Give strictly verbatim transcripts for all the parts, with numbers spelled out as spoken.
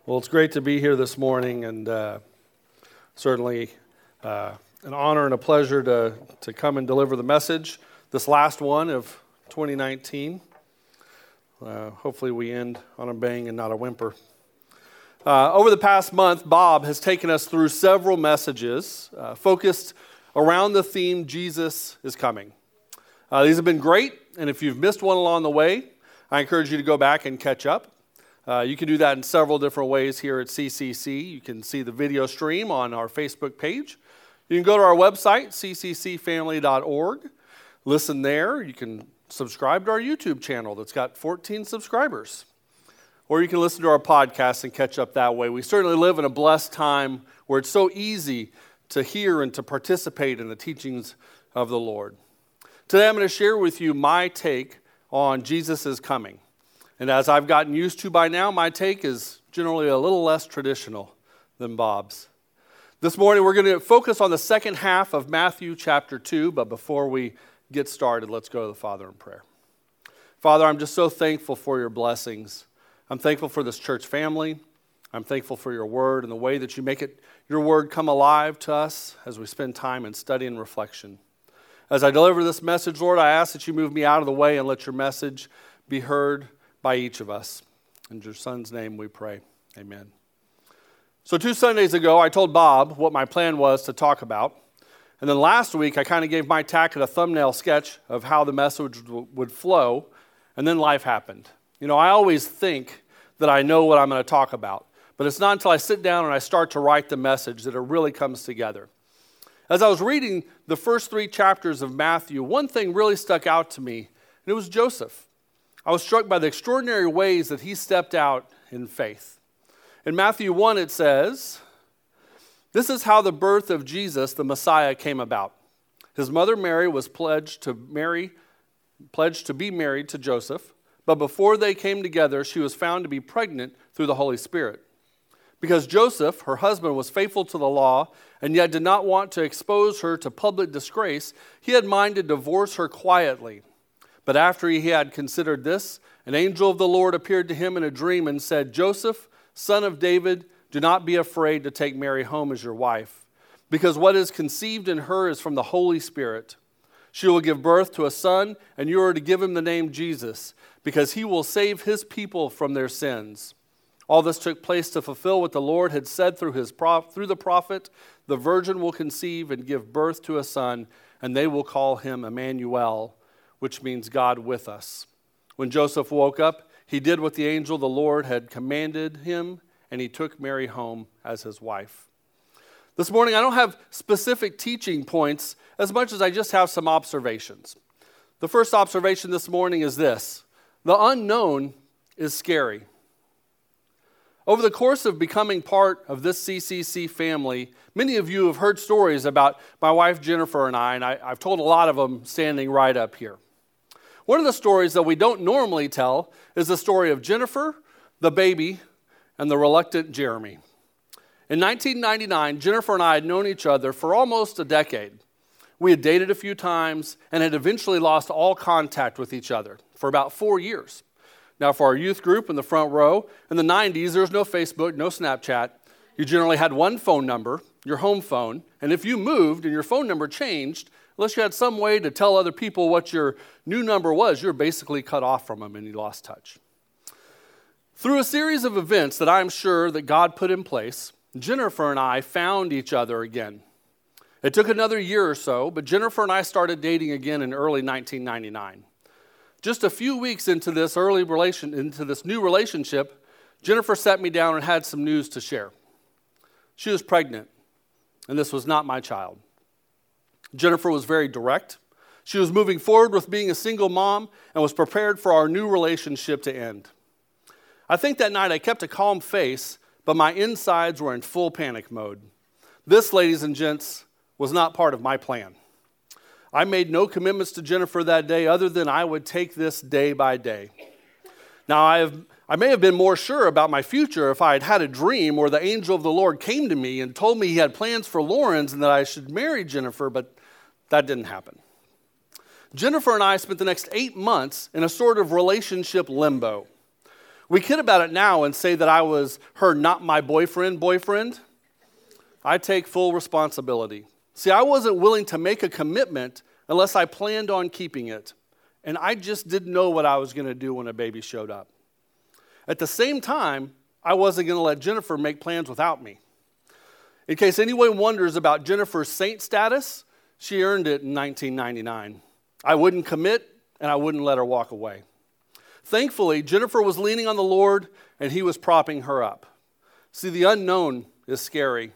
Well, it's great to be here this morning, and uh, certainly uh, an honor and a pleasure to, to come and deliver the message, this last one of twenty nineteen. Uh, hopefully we end on a bang and not a whimper. Uh, over the past month, Bob has taken us through several messages uh, focused around the theme, Jesus is coming. Uh, these have been great, and if you've missed one along the way, I encourage you to go back and catch up. Uh, you can do that in several different ways here at C C C. You can see the video stream on our Facebook page. You can go to our website, c c c family dot org. Listen there. You can subscribe to our YouTube channel that's got fourteen subscribers. Or you can listen to our podcast and catch up that way. We certainly live in a blessed time where it's so easy to hear and to participate in the teachings of the Lord. Today I'm going to share with you my take on Jesus is coming. And as I've gotten used to by now, my take is generally a little less traditional than Bob's. This morning we're going to focus on the second half of Matthew chapter two, but before we get started, let's go to the Father in prayer. Father, I'm just so thankful for your blessings. I'm thankful for this church family. I'm thankful for your word and the way that you make it, your word come alive to us as we spend time in study and reflection. As I deliver this message, Lord, I ask that you move me out of the way and let your message be heard by each of us. In your son's name we pray. Amen. So two Sundays ago, I told Bob what my plan was to talk about. And then last week, I kind of gave my tack at a thumbnail sketch of how the message w- would flow. And then life happened. You know, I always think that I know what I'm going to talk about. But it's not until I sit down and I start to write the message that it really comes together. As I was reading the first three chapters of Matthew, one thing really stuck out to me, and it was Joseph. I was struck by the extraordinary ways that he stepped out in faith. In Matthew one, it says, "This is how the birth of Jesus, the Messiah, came about. His mother Mary was pledged to marry, pledged to be married to Joseph, but before they came together, she was found to be pregnant through the Holy Spirit. Because Joseph, her husband, was faithful to the law and yet did not want to expose her to public disgrace, he had mind to divorce her quietly. But after he had considered this, an angel of the Lord appeared to him in a dream and said, 'Joseph, son of David, do not be afraid to take Mary home as your wife, because what is conceived in her is from the Holy Spirit. She will give birth to a son, and you are to give him the name Jesus, because he will save his people from their sins.' All this took place to fulfill what the Lord had said through his prof- through the prophet, 'The virgin will conceive and give birth to a son, and they will call him Emmanuel,' which means God with us. When Joseph woke up, he did what the angel of the Lord had commanded him, and he took Mary home as his wife." This morning, I don't have specific teaching points as much as I just have some observations. The first observation this morning is this: the unknown is scary. Over the course of becoming part of this C C C family, many of you have heard stories about my wife Jennifer and I, and I, I've told a lot of them standing right up here. One of the stories that we don't normally tell is the story of Jennifer, the baby, and the reluctant Jeremy. In nineteen ninety-nine, Jennifer and I had known each other for almost a decade. We had dated a few times and had eventually lost all contact with each other for about four years. Now, for our youth group in the front row, in the nineties, there was no Facebook, no Snapchat. You generally had one phone number, your home phone, and if you moved and your phone number changed, unless you had some way to tell other people what your new number was, you're basically cut off from them and you lost touch. Through a series of events that I'm sure that God put in place, Jennifer and I found each other again. It took another year or so, but Jennifer and I started dating again in early nineteen ninety-nine. Just a few weeks into this early relation, into this new relationship, Jennifer sat me down and had some news to share. She was pregnant, and this was not my child. Jennifer was very direct. She was moving forward with being a single mom and was prepared for our new relationship to end. I think that night I kept a calm face, but my insides were in full panic mode. This, ladies and gents, was not part of my plan. I made no commitments to Jennifer that day other than I would take this day by day. Now, I have I may have been more sure about my future if I had had a dream where the angel of the Lord came to me and told me he had plans for Lawrence and that I should marry Jennifer, but that didn't happen. Jennifer and I spent the next eight months in a sort of relationship limbo. We kid about it now and say that I was her not my boyfriend boyfriend. I take full responsibility. See, I wasn't willing to make a commitment unless I planned on keeping it. And I just didn't know what I was going to do when a baby showed up. At the same time, I wasn't going to let Jennifer make plans without me. In case anyone wonders about Jennifer's saint status, she earned it in nineteen ninety-nine. I wouldn't commit, and I wouldn't let her walk away. Thankfully, Jennifer was leaning on the Lord, and he was propping her up. See, the unknown is scary.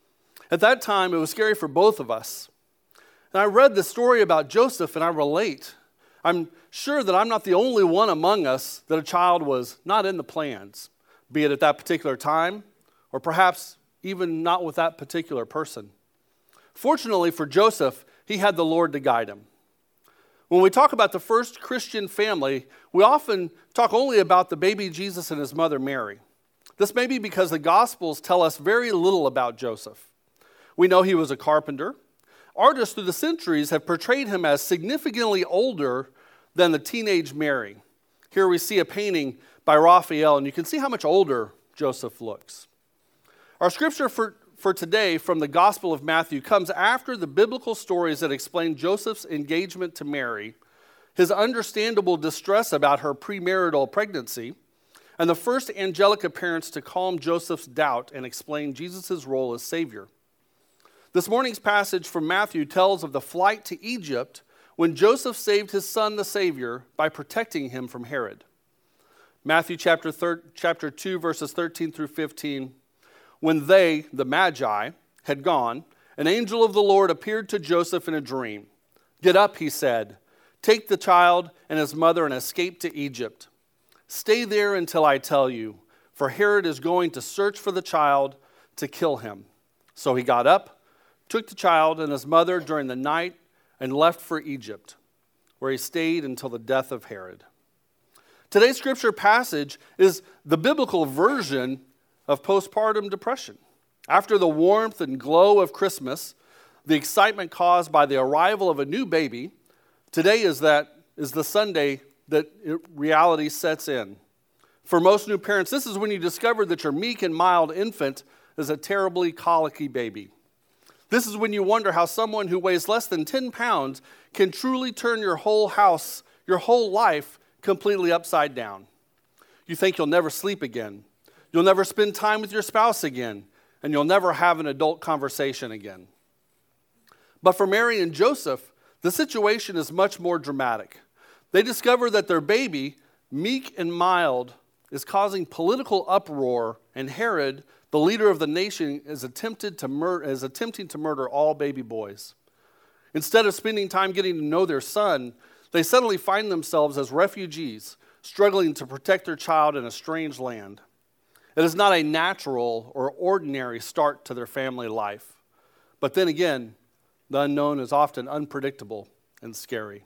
At that time, it was scary for both of us. And I read the story about Joseph, and I relate. I'm sure that I'm not the only one among us that a child was not in the plans, be it at that particular time, or perhaps even not with that particular person. Fortunately for Joseph, he had the Lord to guide him. When we talk about the first Christian family, we often talk only about the baby Jesus and his mother Mary. This may be because the Gospels tell us very little about Joseph. We know he was a carpenter. Artists through the centuries have portrayed him as significantly older than the teenage Mary. Here we see a painting by Raphael, and you can see how much older Joseph looks. Our scripture for, for today from the Gospel of Matthew comes after the biblical stories that explain Joseph's engagement to Mary, his understandable distress about her premarital pregnancy, and the first angelic appearance to calm Joseph's doubt and explain Jesus' role as Savior. This morning's passage from Matthew tells of the flight to Egypt when Joseph saved his son, the Savior, by protecting him from Herod. Matthew chapter, thir- chapter two, verses thirteen through fifteen. When they, the Magi, had gone, an angel of the Lord appeared to Joseph in a dream. "Get up," he said, "take the child and his mother and escape to Egypt. Stay there until I tell you, for Herod is going to search for the child to kill him." So he got up, took the child and his mother during the night, and left for Egypt, where he stayed until the death of Herod. Today's scripture passage is the biblical version of postpartum depression. After the warmth and glow of Christmas, the excitement caused by the arrival of a new baby, today is that is the Sunday that reality sets in. For most new parents, this is when you discover that your meek and mild infant is a terribly colicky baby. This is when you wonder how someone who weighs less than ten pounds can truly turn your whole house, your whole life, completely upside down. You think you'll never sleep again. You'll never spend time with your spouse again. And you'll never have an adult conversation again. But for Mary and Joseph, the situation is much more dramatic. They discover that their baby, meek and mild, is causing political uproar, and Herod, the leader of the nation, is attempted to mur- is attempting to murder all baby boys. Instead of spending time getting to know their son, they suddenly find themselves as refugees, struggling to protect their child in a strange land. It is not a natural or ordinary start to their family life. But then again, the unknown is often unpredictable and scary.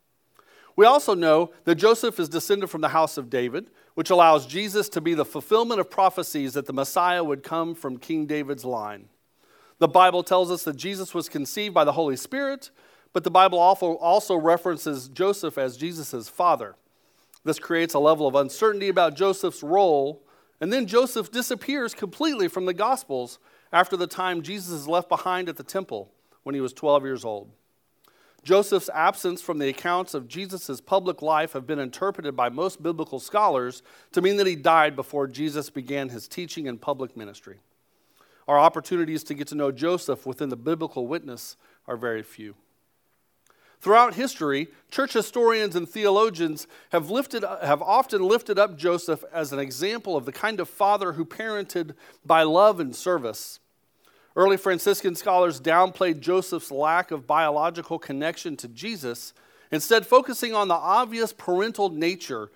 We also know that Joseph is descended from the house of David, which allows Jesus to be the fulfillment of prophecies that the Messiah would come from King David's line. The Bible tells us that Jesus was conceived by the Holy Spirit, but the Bible also references Joseph as Jesus' father. This creates a level of uncertainty about Joseph's role, and then Joseph disappears completely from the Gospels after the time Jesus is left behind at the temple when he was twelve years old. Joseph's absence from the accounts of Jesus' public life have been interpreted by most biblical scholars to mean that he died before Jesus began his teaching and public ministry. Our opportunities to get to know Joseph within the biblical witness are very few. Throughout history, church historians and theologians have lifted, have often lifted up Joseph as an example of the kind of father who parented by love and service. Early Franciscan scholars downplayed Joseph's lack of biological connection to Jesus, instead focusing on the obvious parental nature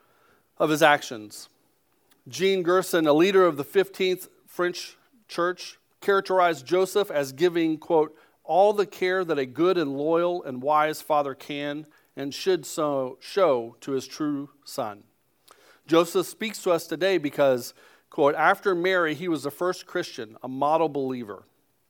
of his actions. Jean Gerson, a leader of the fifteenth French church, characterized Joseph as giving, quote, all the care that a good and loyal and wise father can and should so show to his true son. Joseph speaks to us today because, quote, after Mary, he was the first Christian, a model believer.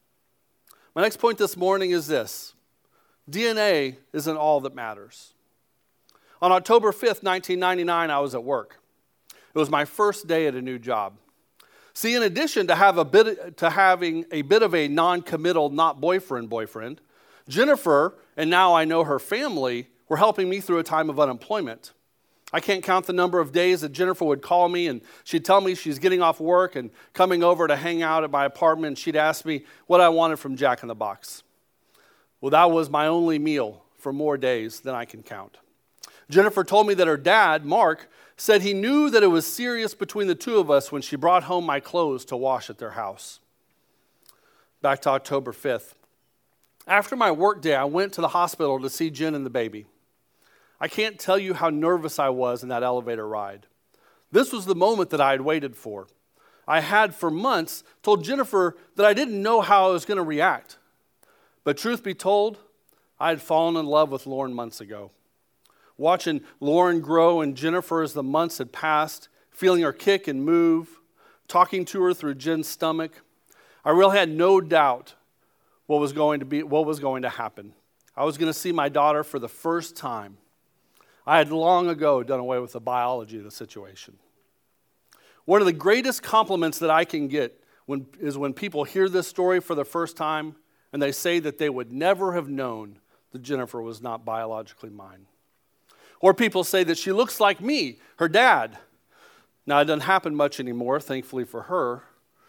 My next point this morning is this: D N A isn't all that matters. On October fifth, nineteen ninety-nine, I was at work. It was my first day at a new job. See, in addition to have a bit to having a bit of a non-committal, not boyfriend boyfriend, Jennifer, and now I know her family, were helping me through a time of unemployment. I can't count the number of days that Jennifer would call me and she'd tell me she's getting off work and coming over to hang out at my apartment, and she'd ask me what I wanted from Jack in the Box. Well, that was my only meal for more days than I can count. Jennifer told me that her dad, Mark, said he knew that it was serious between the two of us when she brought home my clothes to wash at their house. Back to October fifth. After my work day, I went to the hospital to see Jen and the baby. I can't tell you how nervous I was in that elevator ride. This was the moment that I had waited for. I had, for months, told Jennifer that I didn't know how I was going to react. But truth be told, I had fallen in love with Lauren months ago. Watching Lauren grow and Jennifer as the months had passed, feeling her kick and move, talking to her through Jen's stomach, I really had no doubt what was going to be, what was going to happen. I was going to see my daughter for the first time. I had long ago done away with the biology of the situation. One of the greatest compliments that I can get when, is when people hear this story for the first time and they say that they would never have known that Jennifer was not biologically mine. Or people say that she looks like me, her dad. Now, it doesn't happen much anymore, thankfully for her.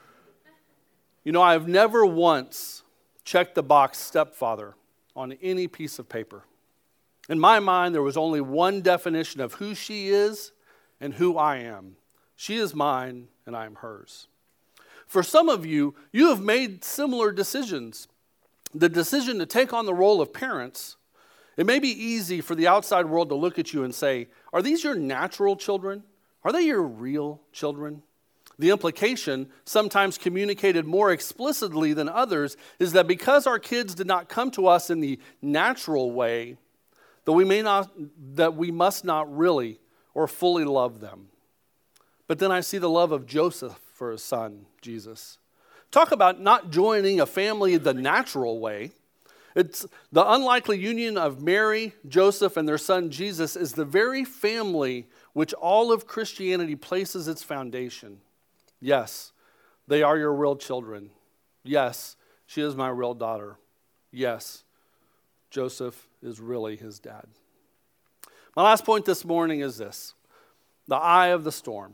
You know, I've never once checked the box stepfather on any piece of paper. In my mind, there was only one definition of who she is and who I am. She is mine and I am hers. For some of you, you have made similar decisions. The decision to take on the role of parents. It may be easy for the outside world to look at you and say, are these your natural children? Are they your real children? The implication, sometimes communicated more explicitly than others, is that because our kids did not come to us in the natural way, that we may not, that we must not really or fully love them. But then I see the love of Joseph for his son, Jesus. Talk about not joining a family the natural way. It's the unlikely union of Mary, Joseph, and their son Jesus is the very family which all of Christianity places its foundation. Yes, they are your real children. Yes, she is my real daughter. Yes, Joseph is really his dad. My last point this morning is this: the eye of the storm.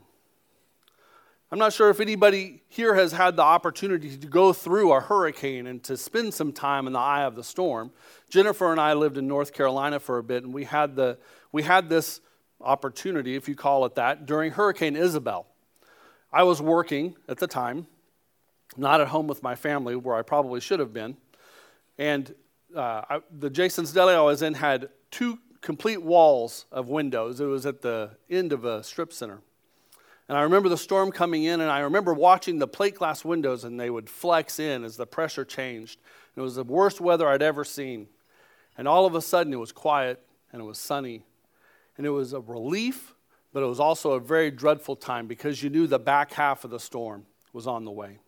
I'm not sure if anybody here has had the opportunity to go through a hurricane and to spend some time in the eye of the storm. Jennifer and I lived in North Carolina for a bit, and we had the we had this opportunity, if you call it that, during Hurricane Isabel. I was working at the time, not at home with my family, where I probably should have been, and uh, I, the Jason's Deli I was in had two complete walls of windows. It was at the end of a strip center. And I remember the storm coming in, and I remember watching the plate glass windows, and they would flex in as the pressure changed. It was the worst weather I'd ever seen. And all of a sudden, it was quiet, and it was sunny. And it was a relief, but it was also a very dreadful time because you knew the back half of the storm was on the way.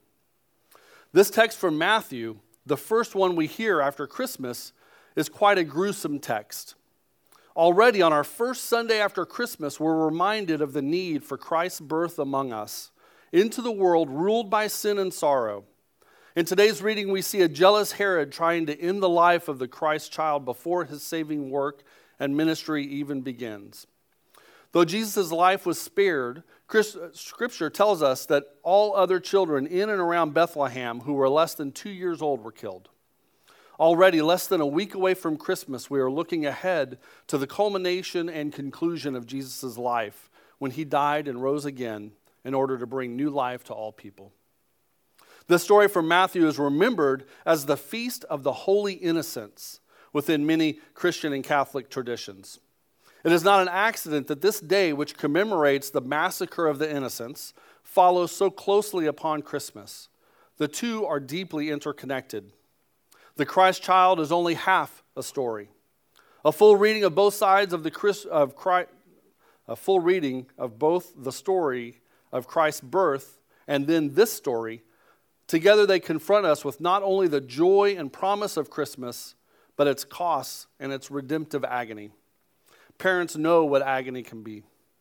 This text from Matthew, the first one we hear after Christmas, is quite a gruesome text. Already on our first Sunday after Christmas, we're reminded of the need for Christ's birth among us into the world ruled by sin and sorrow. In today's reading, we see a jealous Herod trying to end the life of the Christ child before his saving work and ministry even begins. Though Jesus' life was spared, Scripture tells us that all other children in and around Bethlehem who were less than two years old were killed. Already, less than a week away from Christmas, we are looking ahead to the culmination and conclusion of Jesus' life when he died and rose again in order to bring new life to all people. This story from Matthew is remembered as the Feast of the Holy Innocents within many Christian and Catholic traditions. It is not an accident that this day, which commemorates the massacre of the innocents, follows so closely upon Christmas. The two are deeply interconnected. The Christ child is only half a story. A full reading of both sides of the Christ, of Christ, a full reading of both the story of Christ's birth and then this story, together they confront us with not only the joy and promise of Christmas, but its costs and its redemptive agony. Parents know what agony can be.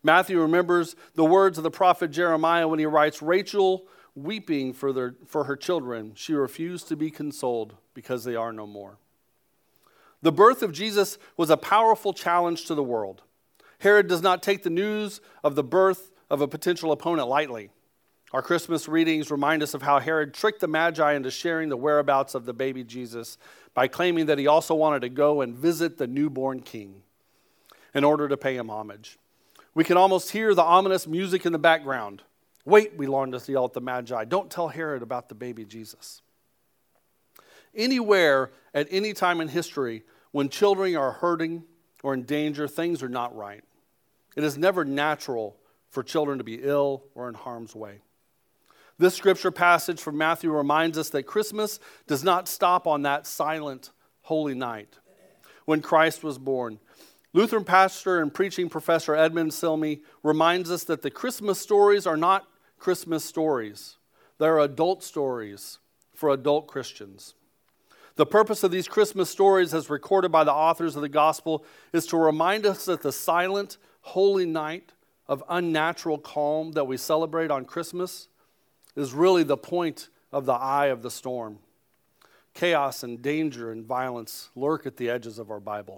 Matthew remembers the words of the prophet Jeremiah when he writes, Rachel weeping for, their, for her children, she refused to be consoled because they are no more. The birth of Jesus was a powerful challenge to the world. Herod does not take the news of the birth of a potential opponent lightly. Our Christmas readings remind us of how Herod tricked the Magi into sharing the whereabouts of the baby Jesus by claiming that he also wanted to go and visit the newborn king in order to pay him homage. We can almost hear the ominous music in the background. Wait, we learned to yell at the Magi, don't tell Herod about the baby Jesus. Anywhere, at any time in history, when children are hurting or in danger, things are not right. It is never natural for children to be ill or in harm's way. This scripture passage from Matthew reminds us that Christmas does not stop on that silent, holy night when Christ was born. Lutheran pastor and preaching professor Edmund Silmy reminds us that the Christmas stories are not Christmas stories. They're adult stories for adult Christians. The purpose of these Christmas stories, as recorded by the authors of the gospel, is to remind us that the silent, holy night of unnatural calm that we celebrate on Christmas is really the point of the eye of the storm. Chaos and danger and violence lurk at the edges of our Bible.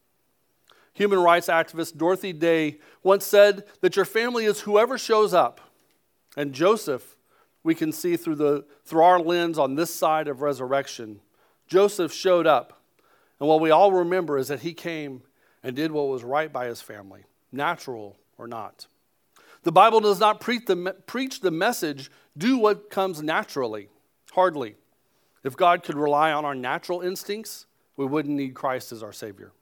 Human rights activist Dorothy Day once said that your family is whoever shows up. And Joseph, we can see through the through our lens on this side of resurrection, Joseph showed up. And what we all remember is that he came and did what was right by his family, natural or not. The Bible does not preach the, preach the message, do what comes naturally. Hardly. If God could rely on our natural instincts, we wouldn't need Christ as our Savior.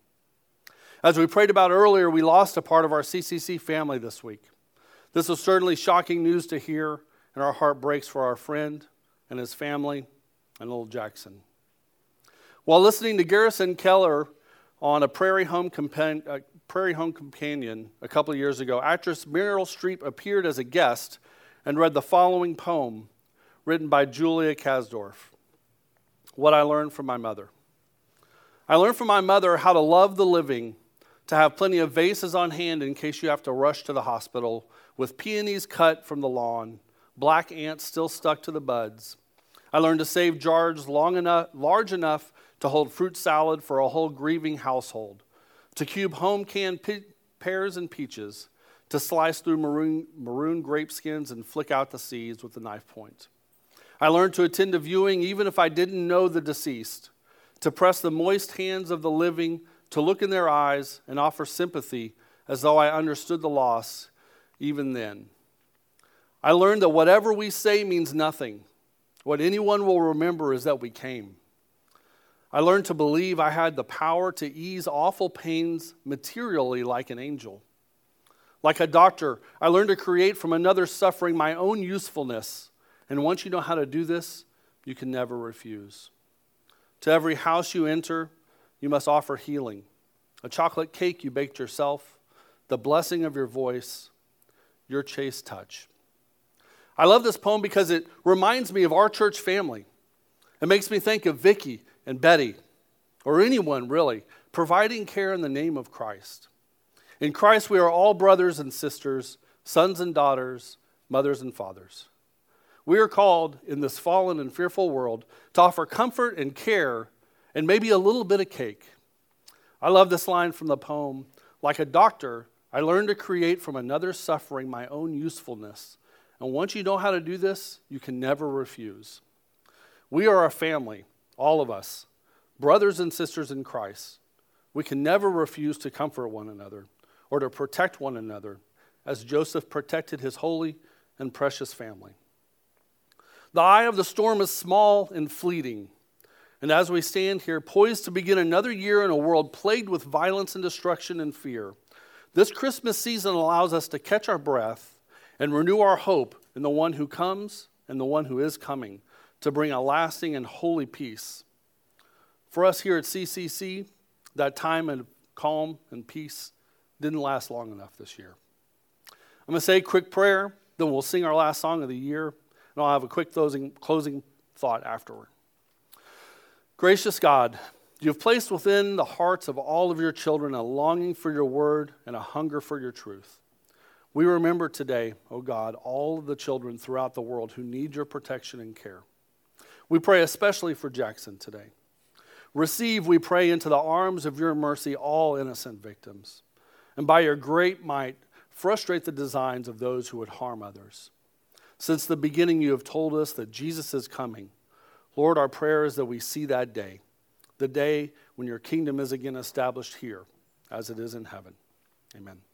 As we prayed about earlier, we lost a part of our C C C family this week. This was certainly shocking news to hear, and our heart breaks for our friend and his family and little Jackson. While listening to Garrison Keillor on a Prairie Home, Compan- uh, Prairie Home Companion a couple of years ago, actress Meryl Streep appeared as a guest and read the following poem written by Julia Kasdorf, What I Learned from My Mother. I learned from my mother how to love the living, to have plenty of vases on hand in case you have to rush to the hospital, with peonies cut from the lawn, black ants still stuck to the buds. I learned to save jars long enough, large enough to hold fruit salad for a whole grieving household, to cube home canned pe- pears and peaches, to slice through maroon, maroon grape skins and flick out the seeds with a knife point. I learned to attend a viewing even if I didn't know the deceased, to press the moist hands of the living, to look in their eyes and offer sympathy as though I understood the loss even then. I learned that whatever we say means nothing. What anyone will remember is that we came. I learned to believe I had the power to ease awful pains materially like an angel. Like a doctor, I learned to create from another suffering my own usefulness. And once you know how to do this, you can never refuse. To every house you enter, you must offer healing. A chocolate cake you baked yourself, the blessing of your voice, your chaste touch. I love this poem because it reminds me of our church family. It makes me think of Vicky and Betty, or anyone really, providing care in the name of Christ. In Christ, we are all brothers and sisters, sons and daughters, mothers and fathers. We are called in this fallen and fearful world to offer comfort and care and maybe a little bit of cake. I love this line from the poem. Like a doctor, I learned to create from another suffering my own usefulness. And once you know how to do this, you can never refuse. We are a family, all of us, brothers and sisters in Christ. We can never refuse to comfort one another or to protect one another as Joseph protected his holy and precious family. The eye of the storm is small and fleeting. And as we stand here, poised to begin another year in a world plagued with violence and destruction and fear, this Christmas season allows us to catch our breath and renew our hope in the one who comes and the one who is coming to bring a lasting and holy peace. For us here at C C C, that time of calm and peace didn't last long enough this year. I'm going to say a quick prayer, then we'll sing our last song of the year, and I'll have a quick closing, closing thought afterward. Gracious God, you have placed within the hearts of all of your children a longing for your word and a hunger for your truth. We remember today, O God, all of the children throughout the world who need your protection and care. We pray especially for Jackson today. Receive, we pray, into the arms of your mercy all innocent victims. And by your great might, frustrate the designs of those who would harm others. Since the beginning, you have told us that Jesus is coming. Lord, our prayer is that we see that day, the day when your kingdom is again established here, as it is in heaven. Amen.